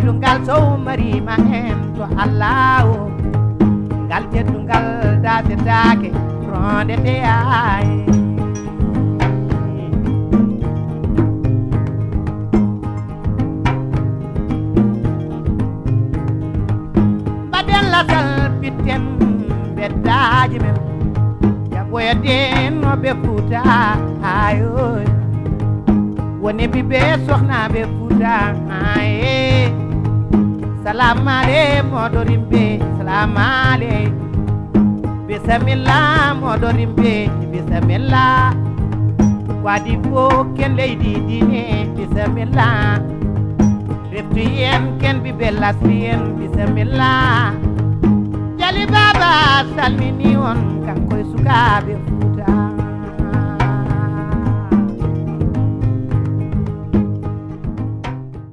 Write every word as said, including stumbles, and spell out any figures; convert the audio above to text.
teddungal sow marima en to Allah o ngal teddungal dasetake ronde te ay baden la sal pitten beddaji men jaboyaden no be futa ayoy woni bibe soxna be futa aye salam ale modorimbe salam ale bismillah modorimbe bismillah wadi fo ken leydi dine bismillah reftu yen ken bibe lasien bismillah jali baba salmini on kankoy sukabe futa